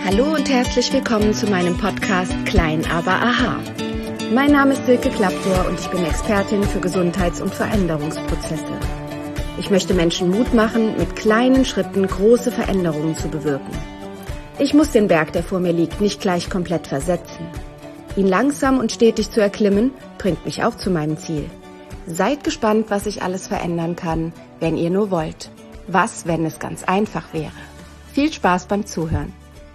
Hallo und herzlich willkommen zu meinem Podcast Klein, aber aha. Mein Name ist Silke Klaptor und ich bin Expertin für Gesundheits- und Veränderungsprozesse. Ich möchte Menschen Mut machen, mit kleinen Schritten große Veränderungen zu bewirken. Ich muss den Berg, der vor mir liegt, nicht gleich komplett versetzen. Ihn langsam und stetig zu erklimmen, bringt mich auch zu meinem Ziel. Seid gespannt, was ich alles verändern kann, wenn ihr nur wollt. Was, wenn es ganz einfach wäre? Viel Spaß beim Zuhören.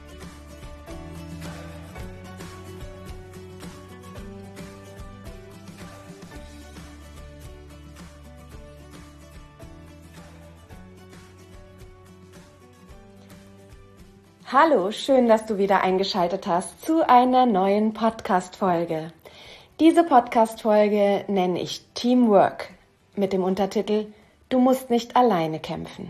Hallo, schön, dass du wieder eingeschaltet hast zu einer neuen Podcast-Folge. Diese Podcast-Folge nenne ich Teamwork mit dem Untertitel Du musst nicht alleine kämpfen.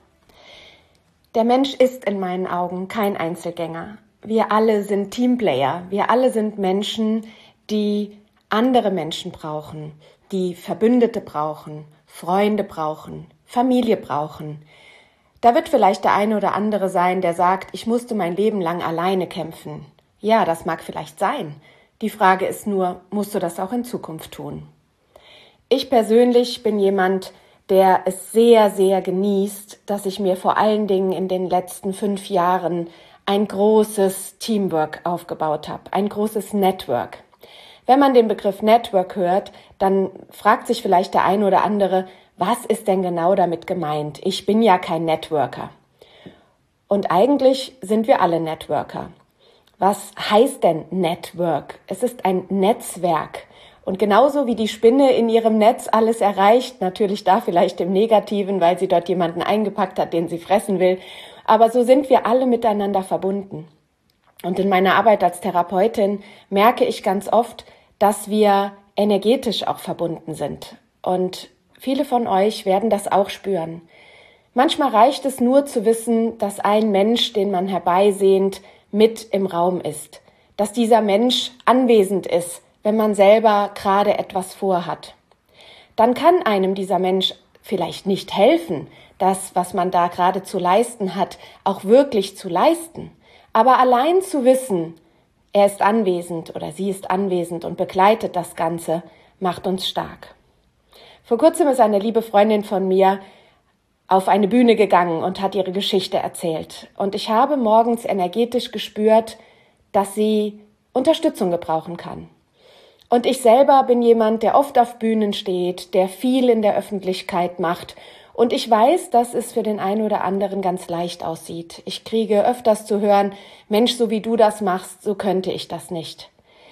Der Mensch ist in meinen Augen kein Einzelgänger. Wir alle sind Teamplayer. Wir alle sind Menschen, die andere Menschen brauchen, die Verbündete brauchen, Freunde brauchen, Familie brauchen. Da wird vielleicht der eine oder andere sein, der sagt, ich musste mein Leben lang alleine kämpfen. Ja, das mag vielleicht sein. Die Frage ist nur, musst du das auch in Zukunft tun? Ich persönlich bin jemand, der es sehr, sehr genießt, dass ich mir vor allen Dingen in den letzten 5 Jahren ein großes Teamwork aufgebaut habe, ein großes Network. Wenn man den Begriff Network hört, dann fragt sich vielleicht der eine oder andere, was ist denn genau damit gemeint? Ich bin ja kein Networker. Und eigentlich sind wir alle Networker. Was heißt denn Network? Es ist ein Netzwerk. Und genauso wie die Spinne in ihrem Netz alles erreicht, natürlich da vielleicht im Negativen, weil sie dort jemanden eingepackt hat, den sie fressen will, aber so sind wir alle miteinander verbunden. Und in meiner Arbeit als Therapeutin merke ich ganz oft, dass wir energetisch auch verbunden sind. Und viele von euch werden das auch spüren. Manchmal reicht es nur zu wissen, dass ein Mensch, den man herbeisehnt, mit im Raum ist. Dass dieser Mensch anwesend ist, wenn man selber gerade etwas vorhat. Dann kann einem dieser Mensch vielleicht nicht helfen, das, was man da gerade zu leisten hat, auch wirklich zu leisten. Aber allein zu wissen, er ist anwesend oder sie ist anwesend und begleitet das Ganze, macht uns stark. Vor kurzem ist eine liebe Freundin von mir auf eine Bühne gegangen und hat ihre Geschichte erzählt. Und ich habe morgens energetisch gespürt, dass sie Unterstützung gebrauchen kann. Und ich selber bin jemand, der oft auf Bühnen steht, der viel in der Öffentlichkeit macht. Und ich weiß, dass es für den einen oder anderen ganz leicht aussieht. Ich kriege öfters zu hören, Mensch, so wie du das machst, so könnte ich das nicht.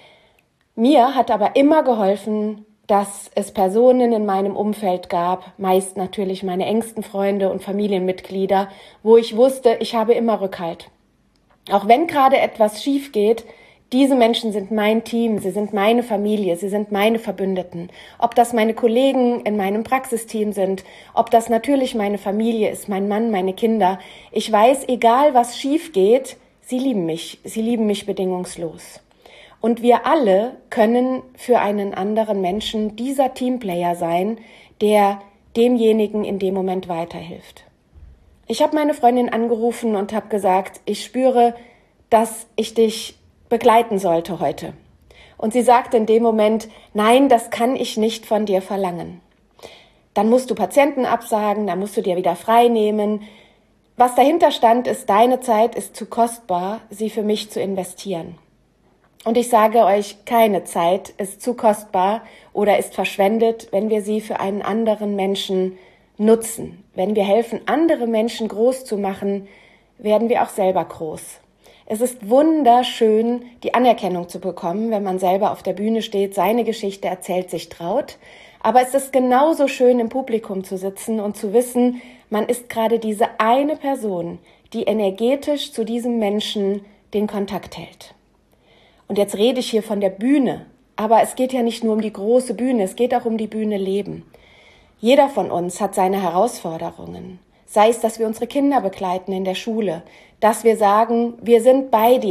Mir hat aber immer geholfen, dass es Personen in meinem Umfeld gab, meist natürlich meine engsten Freunde und Familienmitglieder, wo ich wusste, ich habe immer Rückhalt. Auch wenn gerade etwas schief geht, diese Menschen sind mein Team, sie sind meine Familie, sie sind meine Verbündeten. Ob das meine Kollegen in meinem Praxisteam sind, ob das natürlich meine Familie ist, mein Mann, meine Kinder. Ich weiß, egal was schief geht, sie lieben mich bedingungslos. Und wir alle können für einen anderen Menschen dieser Teamplayer sein, der demjenigen in dem Moment weiterhilft. Ich habe meine Freundin angerufen und habe gesagt, ich spüre, dass ich dich begleiten sollte heute. Und sie sagte in dem Moment, nein, das kann ich nicht von dir verlangen. Dann musst du Patienten absagen, dann musst du dir wieder frei nehmen. Was dahinter stand, ist, deine Zeit ist zu kostbar, sie für mich zu investieren. Und ich sage euch, keine Zeit ist zu kostbar oder ist verschwendet, wenn wir sie für einen anderen Menschen nutzen. Wenn wir helfen, andere Menschen groß zu machen, werden wir auch selber groß. Es ist wunderschön, die Anerkennung zu bekommen, wenn man selber auf der Bühne steht, seine Geschichte erzählt, sich traut. Aber es ist genauso schön, im Publikum zu sitzen und zu wissen, man ist gerade diese eine Person, die energetisch zu diesem Menschen den Kontakt hält. Und jetzt rede ich hier von der Bühne, aber es geht ja nicht nur um die große Bühne, es geht auch um die Bühne Leben. Jeder von uns hat seine Herausforderungen, sei es, dass wir unsere Kinder begleiten in der Schule, dass wir sagen, wir sind bei dir,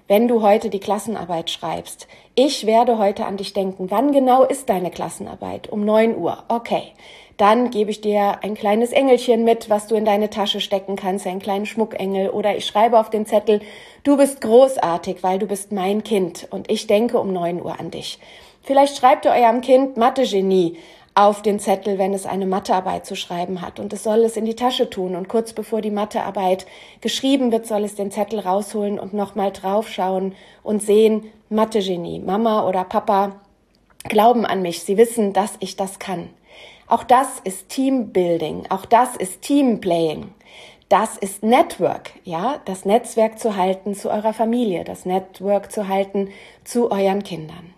wenn du heute die Klassenarbeit schreibst. Ich werde heute an dich denken. Wann genau ist deine Klassenarbeit? Um 9 Uhr. Okay. Dann gebe ich dir ein kleines Engelchen mit, was du in deine Tasche stecken kannst, einen kleinen Schmuckengel. Oder ich schreibe auf den Zettel, du bist großartig, weil du bist mein Kind und ich denke um 9 Uhr an dich. Vielleicht schreibt ihr eurem Kind Mathe-Genie auf den Zettel, wenn es eine Mathearbeit zu schreiben hat. Und es soll es in die Tasche tun. Und kurz bevor die Mathearbeit geschrieben wird, soll es den Zettel rausholen und nochmal draufschauen und sehen, Mathe-Genie, Mama oder Papa glauben an mich. Sie wissen, dass ich das kann. Auch das ist Teambuilding, auch das ist Teamplaying. Das ist Network, ja, das Netzwerk zu halten zu eurer Familie, das Network zu halten zu euren Kindern.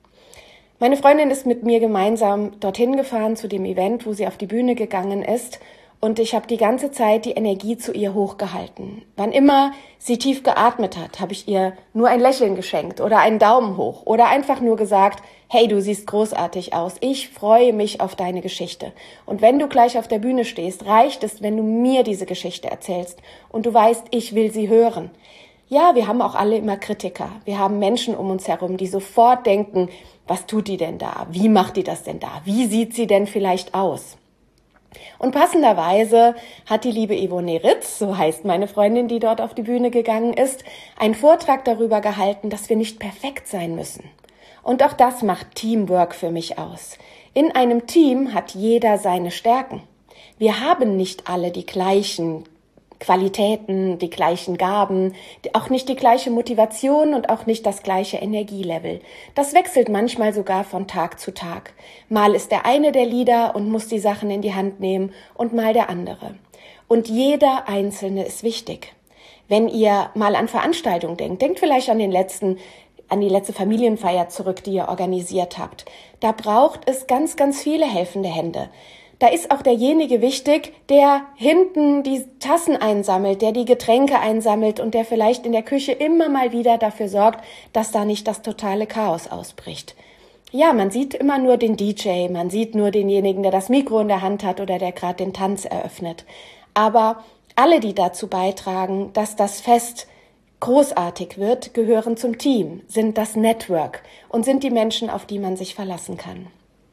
Meine Freundin ist mit mir gemeinsam dorthin gefahren zu dem Event, wo sie auf die Bühne gegangen ist. Und ich habe die ganze Zeit die Energie zu ihr hochgehalten. Wann immer sie tief geatmet hat, habe ich ihr nur ein Lächeln geschenkt oder einen Daumen hoch oder einfach nur gesagt, hey, du siehst großartig aus, ich freue mich auf deine Geschichte. Und wenn du gleich auf der Bühne stehst, reicht es, wenn du mir diese Geschichte erzählst und du weißt, ich will sie hören. Ja, wir haben auch alle immer Kritiker. Wir haben Menschen um uns herum, die sofort denken, was tut die denn da? Wie macht die das denn da? Wie sieht sie denn vielleicht aus? Und passenderweise hat die liebe Yvonne Ritz, so heißt meine Freundin, die dort auf die Bühne gegangen ist, einen Vortrag darüber gehalten, dass wir nicht perfekt sein müssen. Und auch das macht Teamwork für mich aus. In einem Team hat jeder seine Stärken. Wir haben nicht alle die gleichen Qualitäten, die gleichen Gaben, auch nicht die gleiche Motivation und auch nicht das gleiche Energielevel. Das wechselt manchmal sogar von Tag zu Tag. Mal ist der eine der Leader und muss die Sachen in die Hand nehmen und mal der andere. Und jeder Einzelne ist wichtig. Wenn ihr mal an Veranstaltungen denkt vielleicht an die letzte Familienfeier zurück, die ihr organisiert habt. Da braucht es ganz, ganz viele helfende Hände. Da ist auch derjenige wichtig, der hinten die Tassen einsammelt, der die Getränke einsammelt und der vielleicht in der Küche immer mal wieder dafür sorgt, dass da nicht das totale Chaos ausbricht. Ja, man sieht immer nur den DJ, man sieht nur denjenigen, der das Mikro in der Hand hat oder der gerade den Tanz eröffnet. Aber alle, die dazu beitragen, dass das Fest großartig wird, gehören zum Team, sind das Network und sind die Menschen, auf die man sich verlassen kann.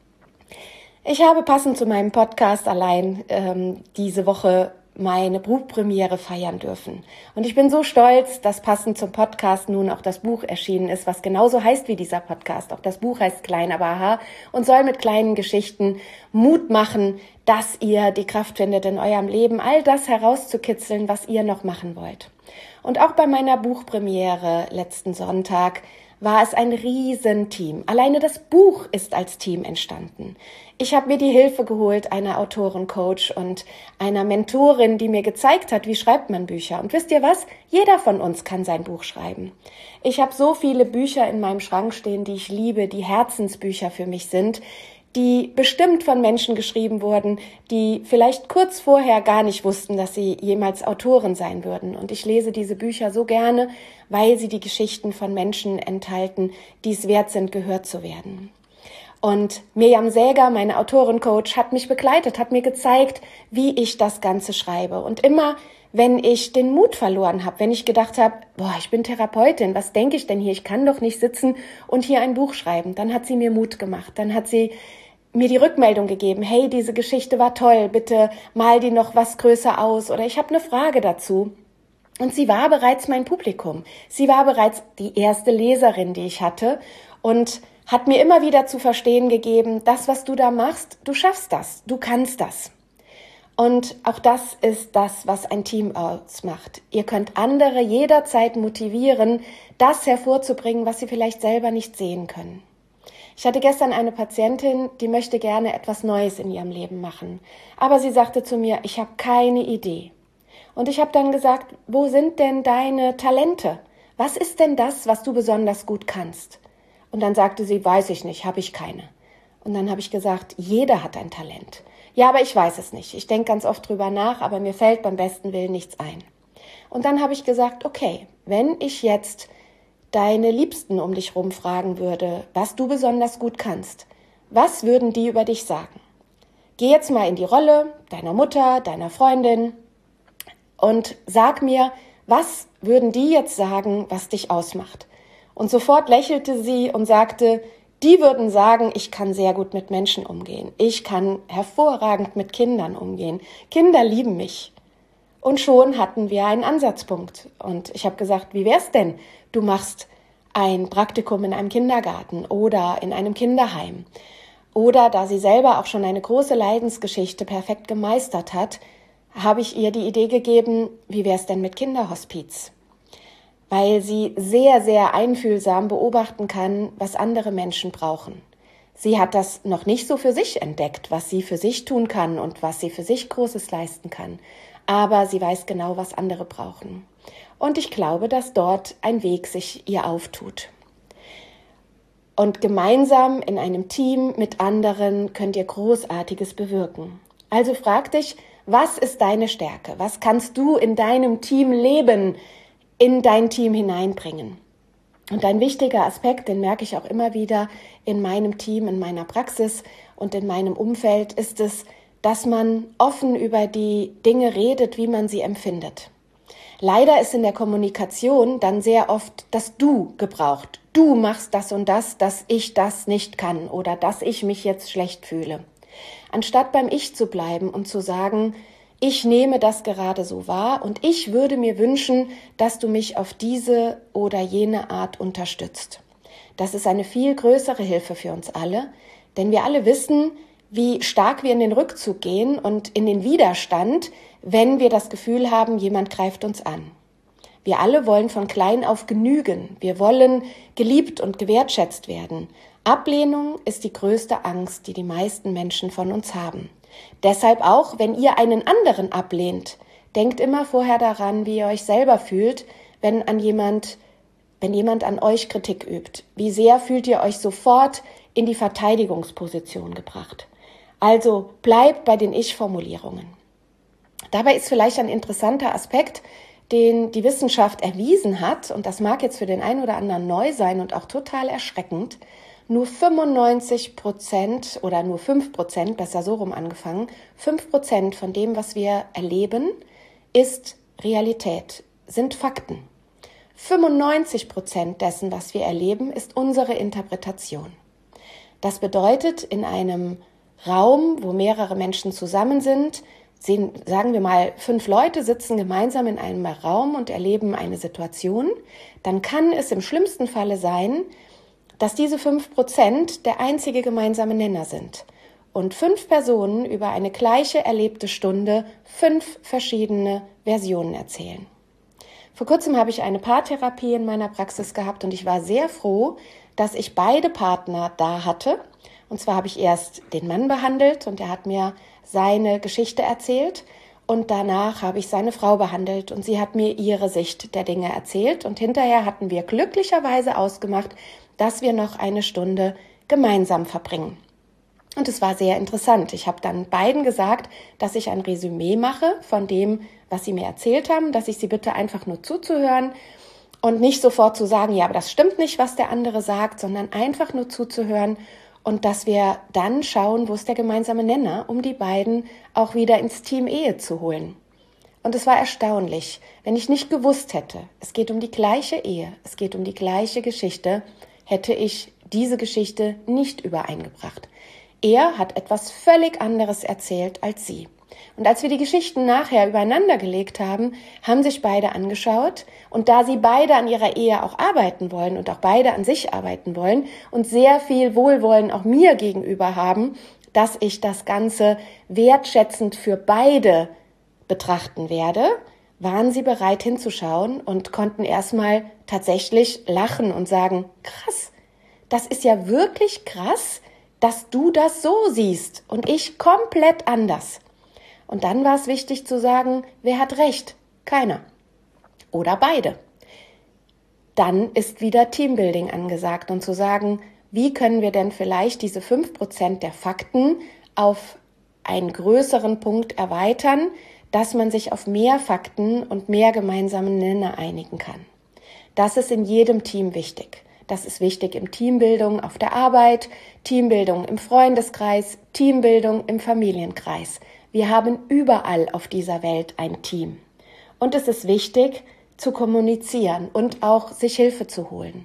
Ich habe passend zu meinem Podcast allein diese Woche meine Buchpremiere feiern dürfen. Und ich bin so stolz, dass passend zum Podcast nun auch das Buch erschienen ist, was genauso heißt wie dieser Podcast. Auch das Buch heißt Klein, aber aha und soll mit kleinen Geschichten Mut machen, dass ihr die Kraft findet, in eurem Leben all das herauszukitzeln, was ihr noch machen wollt. Und auch bei meiner Buchpremiere letzten Sonntag war es ein Riesenteam. Alleine das Buch ist als Team entstanden. Ich habe mir die Hilfe geholt einer Autorencoach und einer Mentorin, die mir gezeigt hat, wie schreibt man Bücher. Und wisst ihr was? Jeder von uns kann sein Buch schreiben. Ich habe so viele Bücher in meinem Schrank stehen, die ich liebe, die Herzensbücher für mich sind, die bestimmt von Menschen geschrieben wurden, die vielleicht kurz vorher gar nicht wussten, dass sie jemals Autoren sein würden. Und ich lese diese Bücher so gerne, weil sie die Geschichten von Menschen enthalten, die es wert sind, gehört zu werden. Und Mirjam Säger, meine Autorencoach, hat mich begleitet, hat mir gezeigt, wie ich das Ganze schreibe. Und immer, wenn ich den Mut verloren habe, wenn ich gedacht habe, ich bin Therapeutin, was denke ich denn hier? Ich kann doch nicht sitzen und hier ein Buch schreiben. Dann hat sie mir Mut gemacht. Dann hat sie mir die Rückmeldung gegeben, hey, diese Geschichte war toll, bitte mal die noch was größer aus oder ich habe eine Frage dazu. Und sie war bereits mein Publikum. Sie war bereits die erste Leserin, die ich hatte und hat mir immer wieder zu verstehen gegeben, das, was du da machst, du schaffst das, du kannst das. Und auch das ist das, was ein Team ausmacht. Ihr könnt andere jederzeit motivieren, das hervorzubringen, was sie vielleicht selber nicht sehen können. Ich hatte gestern eine Patientin, die möchte gerne etwas Neues in ihrem Leben machen. Aber sie sagte zu mir, ich habe keine Idee. Und ich habe dann gesagt, wo sind denn deine Talente? Was ist denn das, was du besonders gut kannst? Und dann sagte sie, weiß ich nicht, habe ich keine. Und dann habe ich gesagt, jeder hat ein Talent. Ja, aber ich weiß es nicht. Ich denke ganz oft drüber nach, aber mir fällt beim besten Willen nichts ein. Und dann habe ich gesagt, okay, wenn ich jetzt deine Liebsten um dich rum fragen würde, was du besonders gut kannst, was würden die über dich sagen? Geh jetzt mal in die Rolle deiner Mutter, deiner Freundin und sag mir, Was würden die jetzt sagen, was dich ausmacht? Und sofort lächelte sie und sagte, die würden sagen, ich kann sehr gut mit Menschen umgehen. Ich kann hervorragend mit Kindern umgehen. Kinder lieben mich. Und schon hatten wir einen Ansatzpunkt. Und ich habe gesagt, wie wär's denn? Du machst ein Praktikum in einem Kindergarten oder in einem Kinderheim. Oder da sie selber auch schon eine große Leidensgeschichte perfekt gemeistert hat, habe ich ihr die Idee gegeben, wie wär's denn mit Kinderhospiz? Weil sie sehr, sehr einfühlsam beobachten kann, was andere Menschen brauchen. Sie hat das noch nicht so für sich entdeckt, was sie für sich tun kann und was sie für sich Großes leisten kann. Aber sie weiß genau, was andere brauchen. Und ich glaube, dass dort ein Weg sich ihr auftut. Und gemeinsam in einem Team mit anderen könnt ihr Großartiges bewirken. Also frag dich, was ist deine Stärke? Was kannst du in deinem Team leben, in dein Team hineinbringen? Und ein wichtiger Aspekt, den merke ich auch immer wieder in meinem Team, in meiner Praxis und in meinem Umfeld, ist es, dass man offen über die Dinge redet, wie man sie empfindet. Leider ist in der Kommunikation dann sehr oft das Du gebraucht. Du machst das und das, dass ich das nicht kann oder dass ich mich jetzt schlecht fühle. Anstatt beim Ich zu bleiben und zu sagen, ich nehme das gerade so wahr und ich würde mir wünschen, dass du mich auf diese oder jene Art unterstützt. Das ist eine viel größere Hilfe für uns alle, denn wir alle wissen, wie stark wir in den Rückzug gehen und in den Widerstand, wenn wir das Gefühl haben, jemand greift uns an. Wir alle wollen von klein auf genügen. Wir wollen geliebt und gewertschätzt werden. Ablehnung ist die größte Angst, die die meisten Menschen von uns haben. Deshalb auch, wenn ihr einen anderen ablehnt, denkt immer vorher daran, wie ihr euch selber fühlt, wenn jemand an euch Kritik übt. Wie sehr fühlt ihr euch sofort in die Verteidigungsposition gebracht? Also bleibt bei den Ich-Formulierungen. Dabei ist vielleicht ein interessanter Aspekt, den die Wissenschaft erwiesen hat, und das mag jetzt für den einen oder anderen neu sein und auch total erschreckend, nur 95% oder nur 5%, besser so rum angefangen, 5% von dem, was wir erleben, ist Realität, sind Fakten. 95% dessen, was wir erleben, ist unsere Interpretation. Das bedeutet, in einem Raum, wo mehrere Menschen zusammen sind, sagen wir mal 5 Leute sitzen gemeinsam in einem Raum und erleben eine Situation, dann kann es im schlimmsten Falle sein, dass diese 5% der einzige gemeinsame Nenner sind und 5 Personen über eine gleiche erlebte Stunde 5 verschiedene Versionen erzählen. Vor kurzem habe ich eine Paartherapie in meiner Praxis gehabt und ich war sehr froh, dass ich beide Partner da hatte. Und zwar habe ich erst den Mann behandelt und er hat mir seine Geschichte erzählt und danach habe ich seine Frau behandelt und sie hat mir ihre Sicht der Dinge erzählt und hinterher hatten wir glücklicherweise ausgemacht, dass wir noch eine Stunde gemeinsam verbringen. Und es war sehr interessant. Ich habe dann beiden gesagt, dass ich ein Resümee mache von dem, was sie mir erzählt haben, dass ich sie bitte einfach nur zuzuhören und nicht sofort zu sagen, ja, aber das stimmt nicht, was der andere sagt, sondern einfach nur zuzuhören und dass wir dann schauen, wo ist der gemeinsame Nenner, um die beiden auch wieder ins Team Ehe zu holen. Und es war erstaunlich, wenn ich nicht gewusst hätte, es geht um die gleiche Ehe, es geht um die gleiche Geschichte, hätte ich diese Geschichte nicht übereingebracht. Er hat etwas völlig anderes erzählt als sie. Und als wir die Geschichten nachher übereinander gelegt haben, haben sich beide angeschaut. Und da sie beide an ihrer Ehe auch arbeiten wollen und auch beide an sich arbeiten wollen und sehr viel Wohlwollen auch mir gegenüber haben, dass ich das Ganze wertschätzend für beide betrachten werde, waren sie bereit hinzuschauen und konnten erstmal tatsächlich lachen und sagen, krass, das ist ja wirklich krass, dass du das so siehst und ich komplett anders. Und dann war es wichtig zu sagen, wer hat recht? Keiner. Oder beide. Dann ist wieder Teambuilding angesagt und zu sagen, wie können wir denn vielleicht diese 5% der Fakten auf einen größeren Punkt erweitern, dass man sich auf mehr Fakten und mehr gemeinsame Nenner einigen kann. Das ist in jedem Team wichtig. Das ist wichtig im Teambildung auf der Arbeit, Teambildung im Freundeskreis, Teambildung im Familienkreis. Wir haben überall auf dieser Welt ein Team. Und es ist wichtig, zu kommunizieren und auch sich Hilfe zu holen.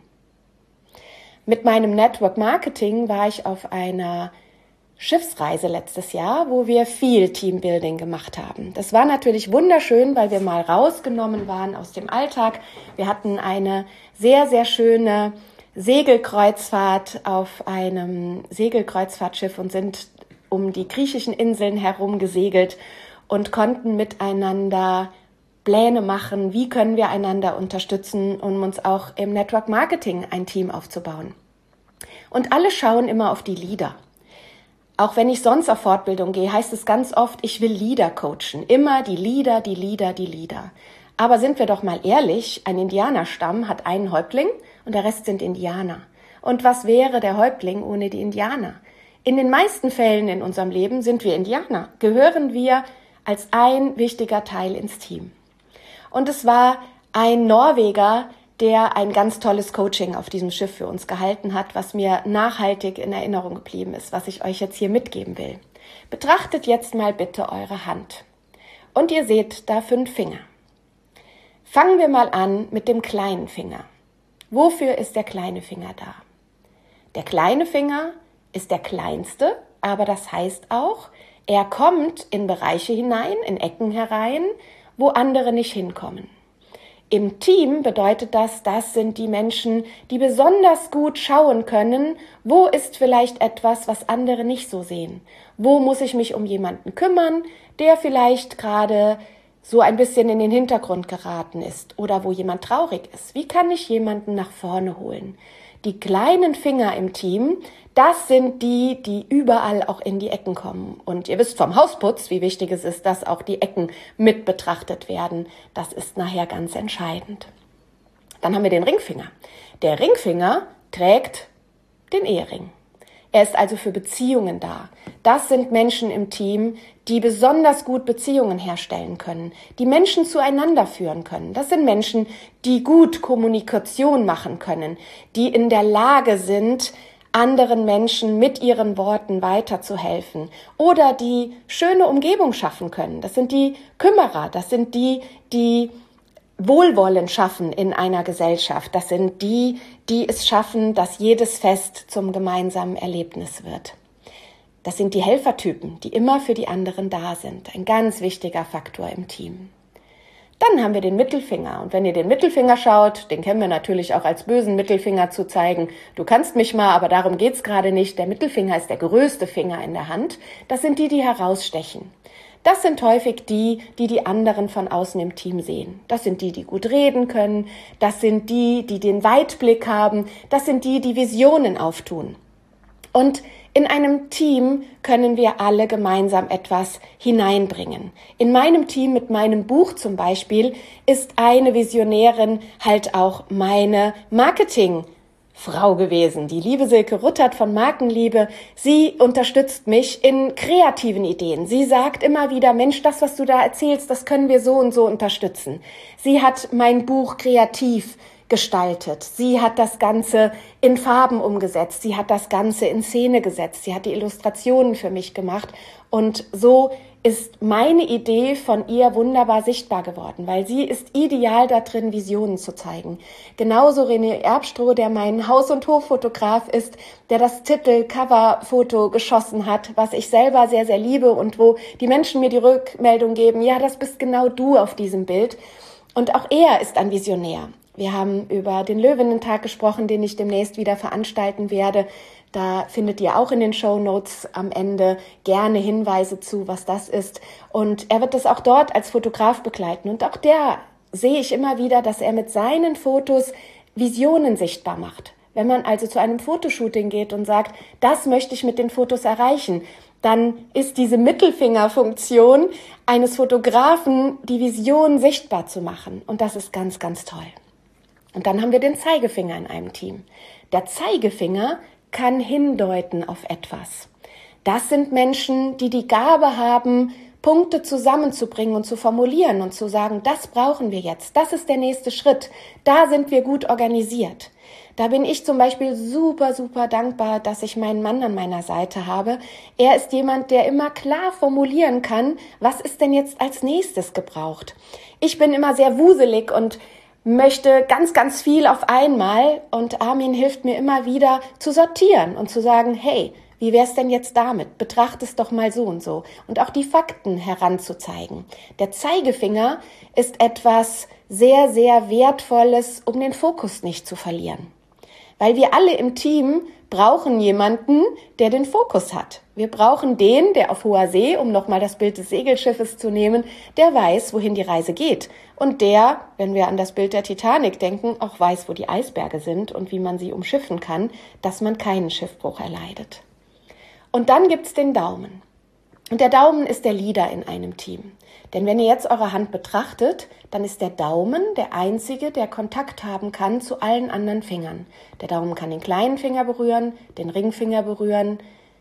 Mit meinem Network Marketing war ich auf einer Schiffsreise letztes Jahr, wo wir viel Teambuilding gemacht haben. Das war natürlich wunderschön, weil wir mal rausgenommen waren aus dem Alltag. Wir hatten eine sehr, sehr schöne Segelkreuzfahrt auf einem Segelkreuzfahrtschiff und sind um die griechischen Inseln herum gesegelt und konnten miteinander Pläne machen, wie können wir einander unterstützen, um uns auch im Network Marketing ein Team aufzubauen. Und alle schauen immer auf die Leader. Auch wenn ich sonst auf Fortbildung gehe, heißt es ganz oft, ich will Leader coachen. Immer die Leader, die Leader, die Leader. Aber sind wir doch mal ehrlich, ein Indianerstamm hat einen Häuptling und der Rest sind Indianer. Und was wäre der Häuptling ohne die Indianer? In den meisten Fällen in unserem Leben sind wir Indianer, gehören wir als ein wichtiger Teil ins Team. Und es war ein Norweger, der ein ganz tolles Coaching auf diesem Schiff für uns gehalten hat, was mir nachhaltig in Erinnerung geblieben ist, was ich euch jetzt hier mitgeben will. Betrachtet jetzt mal bitte eure Hand. Und ihr seht da 5 Finger. Fangen wir mal an mit dem kleinen Finger. Wofür ist der kleine Finger da? Der kleine Finger ist der kleinste, aber das heißt auch, er kommt in Bereiche hinein, in Ecken herein, wo andere nicht hinkommen. Im Team bedeutet das sind die Menschen, die besonders gut schauen können, wo ist vielleicht etwas, was andere nicht so sehen. Wo muss ich mich um jemanden kümmern, der vielleicht gerade so ein bisschen in den Hintergrund geraten ist oder wo jemand traurig ist. Wie kann ich jemanden nach vorne holen? Die kleinen Finger im Team, das sind die, die überall auch in die Ecken kommen. Und ihr wisst vom Hausputz, wie wichtig es ist, dass auch die Ecken mit betrachtet werden. Das ist nachher ganz entscheidend. Dann haben wir den Ringfinger. Der Ringfinger trägt den Ehering. Er ist also für Beziehungen da. Das sind Menschen im Team, die besonders gut Beziehungen herstellen können, die Menschen zueinander führen können. Das sind Menschen, die gut Kommunikation machen können, die in der Lage sind, anderen Menschen mit ihren Worten weiterzuhelfen oder die schöne Umgebung schaffen können. Das sind die Kümmerer, das sind die, die Wohlwollen schaffen in einer Gesellschaft. Das sind die, die es schaffen, dass jedes Fest zum gemeinsamen Erlebnis wird. Das sind die Helfertypen, die immer für die anderen da sind. Ein ganz wichtiger Faktor im Team. Dann haben wir den Mittelfinger. Und wenn ihr den Mittelfinger schaut, den kennen wir natürlich auch als bösen Mittelfinger zu zeigen. Du kannst mich mal, aber darum geht's gerade nicht. Der Mittelfinger ist der größte Finger in der Hand. Das sind die, die herausstechen. Das sind häufig die, die die anderen von außen im Team sehen. Das sind die, die gut reden können. Das sind die, die den Weitblick haben. Das sind die, die Visionen auftun. Und in einem Team können wir alle gemeinsam etwas hineinbringen. In meinem Team mit meinem Buch zum Beispiel ist eine Visionärin halt auch meine Marketingfrau gewesen. Die liebe Silke Ruttert von Markenliebe, sie unterstützt mich in kreativen Ideen. Sie sagt immer wieder, Mensch, das, was du da erzählst, das können wir so und so unterstützen. Sie hat mein Buch kreativ gestaltet. Sie hat das Ganze in Farben umgesetzt. Sie hat das Ganze in Szene gesetzt. Sie hat die Illustrationen für mich gemacht. Und so ist meine Idee von ihr wunderbar sichtbar geworden, weil sie ist ideal da drin, Visionen zu zeigen. Genauso René Erbstroh, der mein Haus- und Hoffotograf ist, der das Titel-Cover-Foto geschossen hat, was ich selber sehr, sehr liebe und wo die Menschen mir die Rückmeldung geben, ja, das bist genau du auf diesem Bild. Und auch er ist ein Visionär. Wir haben über den Löwinnentag gesprochen, den ich demnächst wieder veranstalten werde. Da findet ihr auch in den Shownotes am Ende gerne Hinweise zu, was das ist. Und er wird das auch dort als Fotograf begleiten. Und auch der sehe ich immer wieder, dass er mit seinen Fotos Visionen sichtbar macht. Wenn man also zu einem Fotoshooting geht und sagt, das möchte ich mit den Fotos erreichen, dann ist diese Mittelfingerfunktion eines Fotografen, die Vision sichtbar zu machen. Und das ist ganz, ganz toll. Und dann haben wir den Zeigefinger in einem Team. Der Zeigefinger kann hindeuten auf etwas. Das sind Menschen, die die Gabe haben, Punkte zusammenzubringen und zu formulieren und zu sagen, das brauchen wir jetzt, das ist der nächste Schritt, da sind wir gut organisiert. Da bin ich zum Beispiel super, super dankbar, dass ich meinen Mann an meiner Seite habe. Er ist jemand, der immer klar formulieren kann, was ist denn jetzt als nächstes gebraucht. Ich bin immer sehr wuselig und möchte ganz, ganz viel auf einmal und Armin hilft mir immer wieder zu sortieren und zu sagen, hey, wie wär's denn jetzt damit? Betracht es doch mal so und so. Und auch die Fakten heranzuzeigen. Der Zeigefinger ist etwas sehr, sehr Wertvolles, um den Fokus nicht zu verlieren. Weil wir alle im Team brauchen jemanden, der den Fokus hat. Wir brauchen den, der auf hoher See, um nochmal das Bild des Segelschiffes zu nehmen, der weiß, wohin die Reise geht. Und der, wenn wir an das Bild der Titanic denken, auch weiß, wo die Eisberge sind und wie man sie umschiffen kann, dass man keinen Schiffbruch erleidet. Und dann gibt's den Daumen. Und der Daumen ist der Leader in einem Team. Denn wenn ihr jetzt eure Hand betrachtet, dann ist der Daumen der einzige, der Kontakt haben kann zu allen anderen Fingern. Der Daumen kann den kleinen Finger berühren, den Ringfinger berühren,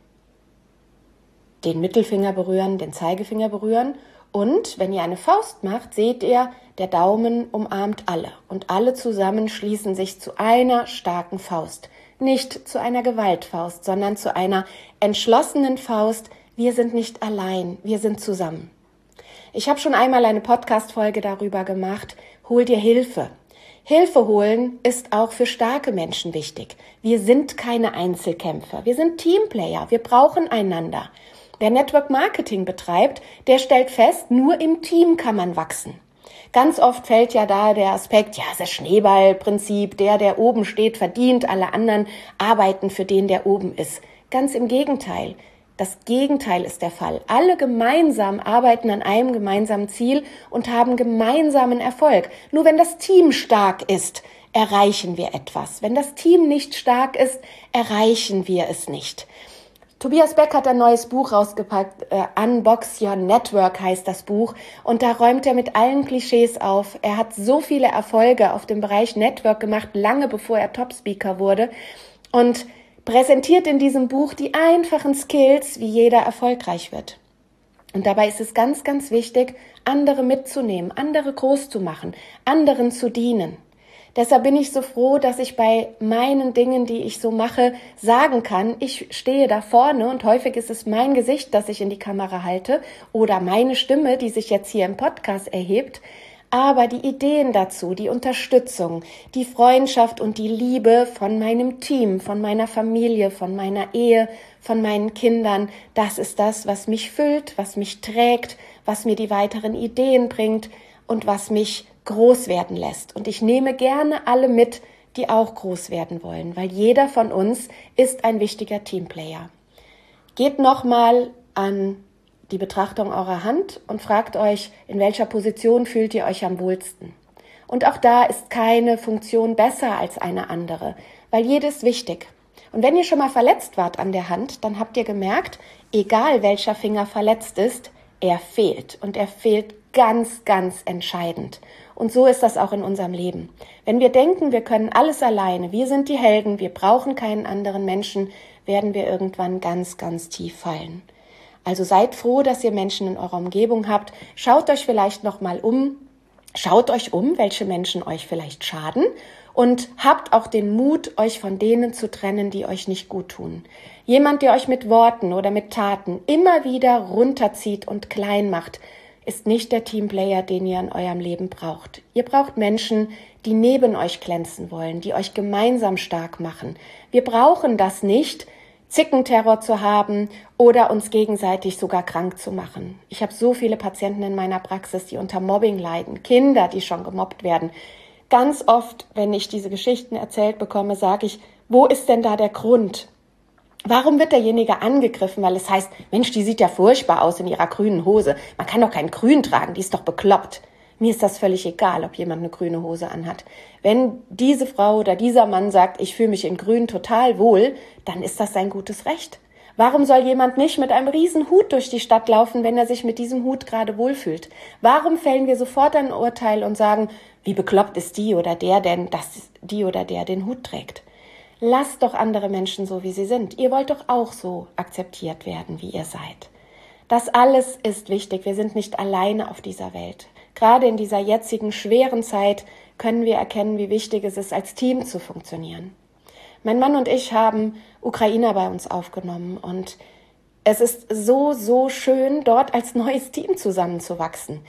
den Mittelfinger berühren, den Zeigefinger berühren. Und wenn ihr eine Faust macht, seht ihr, der Daumen umarmt alle. Und alle zusammen schließen sich zu einer starken Faust. Nicht zu einer Gewaltfaust, sondern zu einer entschlossenen Faust. Wir sind nicht allein, wir sind zusammen. Ich habe schon einmal eine Podcast-Folge darüber gemacht, hol dir Hilfe. Hilfe holen ist auch für starke Menschen wichtig. Wir sind keine Einzelkämpfer, wir sind Teamplayer, wir brauchen einander. Wer Network Marketing betreibt, der stellt fest, nur im Team kann man wachsen. Ganz oft fällt ja da der Aspekt, ja, das Schneeballprinzip, der oben steht, verdient, alle anderen arbeiten für den, der oben ist. Ganz im Gegenteil. Das Gegenteil ist der Fall. Alle gemeinsam arbeiten an einem gemeinsamen Ziel und haben gemeinsamen Erfolg. Nur wenn das Team stark ist, erreichen wir etwas. Wenn das Team nicht stark ist, erreichen wir es nicht. Tobias Beck hat ein neues Buch rausgepackt, Unbox Your Network heißt das Buch, und da räumt er mit allen Klischees auf. Er hat so viele Erfolge auf dem Bereich Network gemacht, lange bevor er Top-Speaker wurde, und präsentiert in diesem Buch die einfachen Skills, wie jeder erfolgreich wird. Und dabei ist es ganz, ganz wichtig, andere mitzunehmen, andere groß zu machen, anderen zu dienen. Deshalb bin ich so froh, dass ich bei meinen Dingen, die ich so mache, sagen kann, ich stehe da vorne und häufig ist es mein Gesicht, das ich in die Kamera halte oder meine Stimme, die sich jetzt hier im Podcast erhebt. Aber die Ideen dazu, die Unterstützung, die Freundschaft und die Liebe von meinem Team, von meiner Familie, von meiner Ehe, von meinen Kindern, das ist das, was mich füllt, was mich trägt, was mir die weiteren Ideen bringt und was mich groß werden lässt. Und ich nehme gerne alle mit, die auch groß werden wollen, weil jeder von uns ist ein wichtiger Teamplayer. Geht nochmal an die Betrachtung eurer Hand und fragt euch, in welcher Position fühlt ihr euch am wohlsten. Und auch da ist keine Funktion besser als eine andere, weil jede ist wichtig. Und wenn ihr schon mal verletzt wart an der Hand, dann habt ihr gemerkt, egal welcher Finger verletzt ist, er fehlt. Und er fehlt ganz, ganz entscheidend. Und so ist das auch in unserem Leben. Wenn wir denken, wir können alles alleine, wir sind die Helden, wir brauchen keinen anderen Menschen, werden wir irgendwann ganz, ganz tief fallen. Also seid froh, dass ihr Menschen in eurer Umgebung habt. Schaut euch vielleicht nochmal um. Schaut euch um, welche Menschen euch vielleicht schaden. Und habt auch den Mut, euch von denen zu trennen, die euch nicht gut tun. Jemand, der euch mit Worten oder mit Taten immer wieder runterzieht und klein macht, ist nicht der Teamplayer, den ihr in eurem Leben braucht. Ihr braucht Menschen, die neben euch glänzen wollen, die euch gemeinsam stark machen. Wir brauchen das nicht, Zickenterror zu haben oder uns gegenseitig sogar krank zu machen. Ich habe so viele Patienten in meiner Praxis, die unter Mobbing leiden, Kinder, die schon gemobbt werden. Ganz oft, wenn ich diese Geschichten erzählt bekomme, sage ich, wo ist denn da der Grund? Warum wird derjenige angegriffen? Weil es heißt, Mensch, die sieht ja furchtbar aus in ihrer grünen Hose. Man kann doch kein Grün tragen, die ist doch bekloppt. Mir ist das völlig egal, ob jemand eine grüne Hose anhat. Wenn diese Frau oder dieser Mann sagt, ich fühle mich in Grün total wohl, dann ist das sein gutes Recht. Warum soll jemand nicht mit einem riesen Hut durch die Stadt laufen, wenn er sich mit diesem Hut gerade wohlfühlt? Warum fällen wir sofort ein Urteil und sagen, wie bekloppt ist die oder der denn, dass die oder der den Hut trägt? Lasst doch andere Menschen so, wie sie sind. Ihr wollt doch auch so akzeptiert werden, wie ihr seid. Das alles ist wichtig. Wir sind nicht alleine auf dieser Welt. Gerade in dieser jetzigen schweren Zeit können wir erkennen, wie wichtig es ist, als Team zu funktionieren. Mein Mann und ich haben Ukrainer bei uns aufgenommen und es ist so, so schön, dort als neues Team zusammenzuwachsen.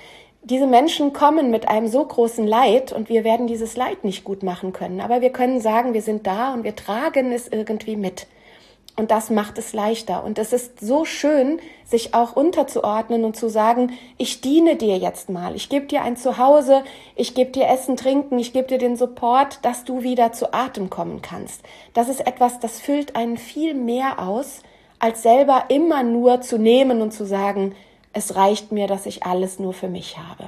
diese Menschen kommen mit einem so großen Leid und wir werden dieses Leid nicht gut machen können. Aber wir können sagen, wir sind da und wir tragen es irgendwie mit. Und das macht es leichter. Und es ist so schön, sich auch unterzuordnen und zu sagen, ich diene dir jetzt mal. Ich gebe dir ein Zuhause, ich gebe dir Essen, Trinken, ich gebe dir den Support, dass du wieder zu Atem kommen kannst. Das ist etwas, das füllt einen viel mehr aus, als selber immer nur zu nehmen und zu sagen, es reicht mir, dass ich alles nur für mich habe.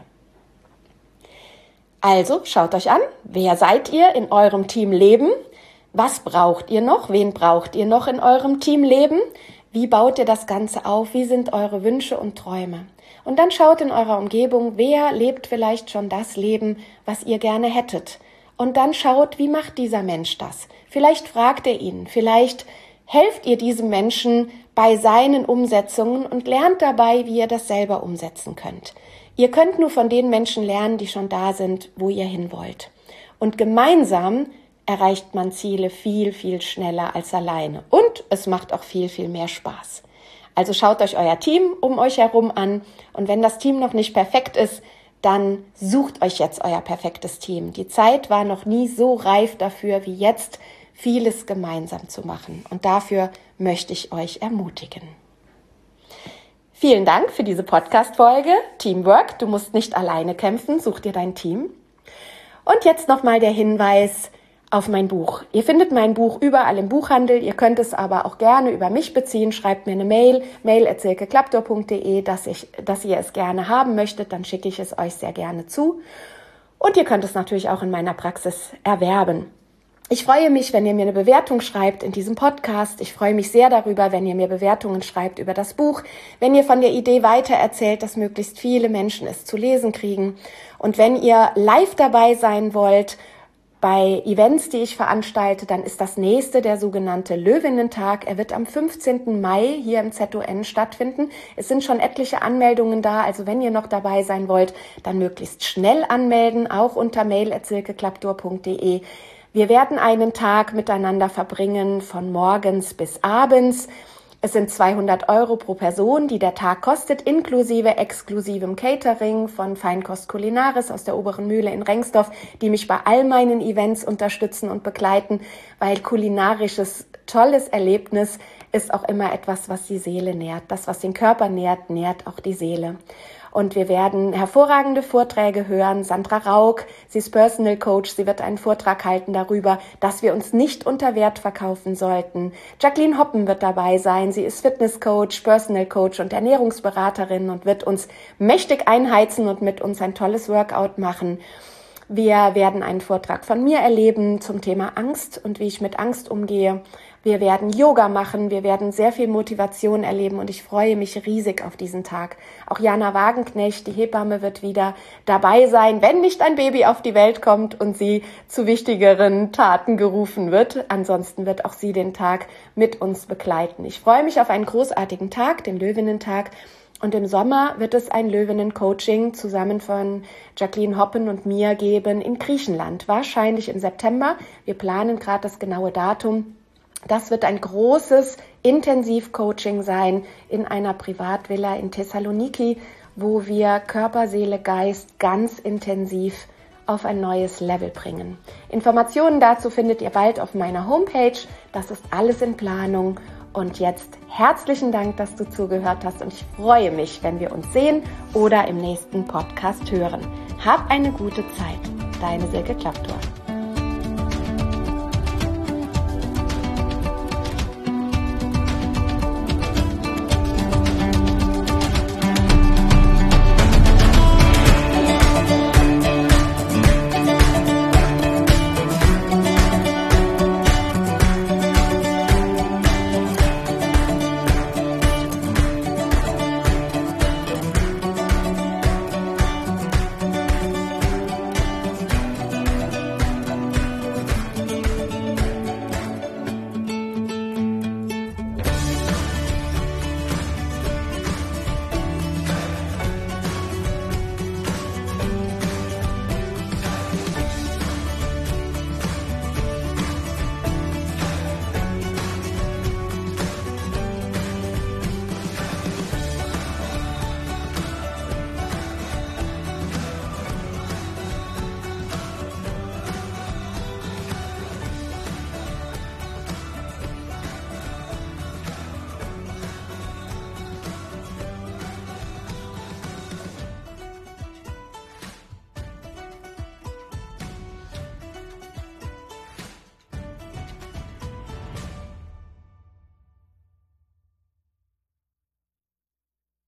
Also, schaut euch an, wer seid ihr in eurem Teamleben? Was braucht ihr noch? Wen braucht ihr noch in eurem Teamleben? Wie baut ihr das Ganze auf? Wie sind eure Wünsche und Träume? Und dann schaut in eurer Umgebung, wer lebt vielleicht schon das Leben, was ihr gerne hättet. Und dann schaut, wie macht dieser Mensch das? Vielleicht fragt ihr ihn, vielleicht helft ihr diesem Menschen bei seinen Umsetzungen und lernt dabei, wie ihr das selber umsetzen könnt. Ihr könnt nur von den Menschen lernen, die schon da sind, wo ihr hin wollt. Und gemeinsam erreicht man Ziele viel, viel schneller als alleine. Und es macht auch viel, viel mehr Spaß. Also schaut euch euer Team um euch herum an. Und wenn das Team noch nicht perfekt ist, dann sucht euch jetzt euer perfektes Team. Die Zeit war noch nie so reif dafür wie jetzt, vieles gemeinsam zu machen. Und dafür möchte ich euch ermutigen. Vielen Dank für diese Podcast-Folge. Teamwork, du musst nicht alleine kämpfen, such dir dein Team. Und jetzt nochmal der Hinweis auf mein Buch. Ihr findet mein Buch überall im Buchhandel. Ihr könnt es aber auch gerne über mich beziehen. Schreibt mir eine mail@silkeklaptor.de, dass ihr es gerne haben möchtet. Dann schicke ich es euch sehr gerne zu. Und ihr könnt es natürlich auch in meiner Praxis erwerben. Ich freue mich, wenn ihr mir eine Bewertung schreibt in diesem Podcast. Ich freue mich sehr darüber, wenn ihr mir Bewertungen schreibt über das Buch, wenn ihr von der Idee weitererzählt, dass möglichst viele Menschen es zu lesen kriegen. Und wenn ihr live dabei sein wollt, bei Events, die ich veranstalte, dann ist das nächste der sogenannte Löwinnentag. Er wird am 15. Mai hier im ZON stattfinden. Es sind schon etliche Anmeldungen da, also wenn ihr noch dabei sein wollt, dann möglichst schnell anmelden, auch unter mail@silkeklaptor.de. Wir werden einen Tag miteinander verbringen, von morgens bis abends. Es sind 200 € pro Person, die der Tag kostet, inklusive exklusivem Catering von Feinkost Kulinaris aus der Oberen Mühle in Rengsdorf, die mich bei all meinen Events unterstützen und begleiten, weil kulinarisches, tolles Erlebnis ist auch immer etwas, was die Seele nährt. Das, was den Körper nährt, nährt auch die Seele. Und wir werden hervorragende Vorträge hören. Sandra Rauck, sie ist Personal Coach, sie wird einen Vortrag halten darüber, dass wir uns nicht unter Wert verkaufen sollten. Jacqueline Hoppen wird dabei sein. Sie ist Fitness Coach, Personal Coach und Ernährungsberaterin und wird uns mächtig einheizen und mit uns ein tolles Workout machen. Wir werden einen Vortrag von mir erleben zum Thema Angst und wie ich mit Angst umgehe. Wir werden Yoga machen, wir werden sehr viel Motivation erleben und ich freue mich riesig auf diesen Tag. Auch Jana Wagenknecht, die Hebamme, wird wieder dabei sein, wenn nicht ein Baby auf die Welt kommt und sie zu wichtigeren Taten gerufen wird. Ansonsten wird auch sie den Tag mit uns begleiten. Ich freue mich auf einen großartigen Tag, den Löwinnentag. Und im Sommer wird es ein Löwinnen-Coaching zusammen von Jacqueline Hoppen und mir geben in Griechenland, wahrscheinlich im September. Wir planen gerade das genaue Datum. Das wird ein großes Intensivcoaching sein in einer Privatvilla in Thessaloniki, wo wir Körper, Seele, Geist ganz intensiv auf ein neues Level bringen. Informationen dazu findet ihr bald auf meiner Homepage. Das ist alles in Planung. Und jetzt herzlichen Dank, dass du zugehört hast und ich freue mich, wenn wir uns sehen oder im nächsten Podcast hören. Hab eine gute Zeit. Deine Silke Klaptor.